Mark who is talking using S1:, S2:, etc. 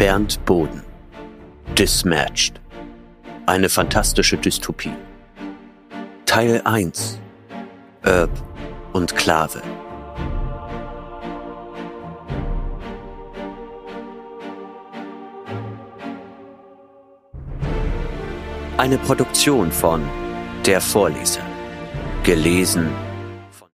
S1: Bernd Boden. Dismatched. Eine fantastische Dystopie. Teil 1. Erb und Klave. Eine Produktion von Der Vorleser. Gelesen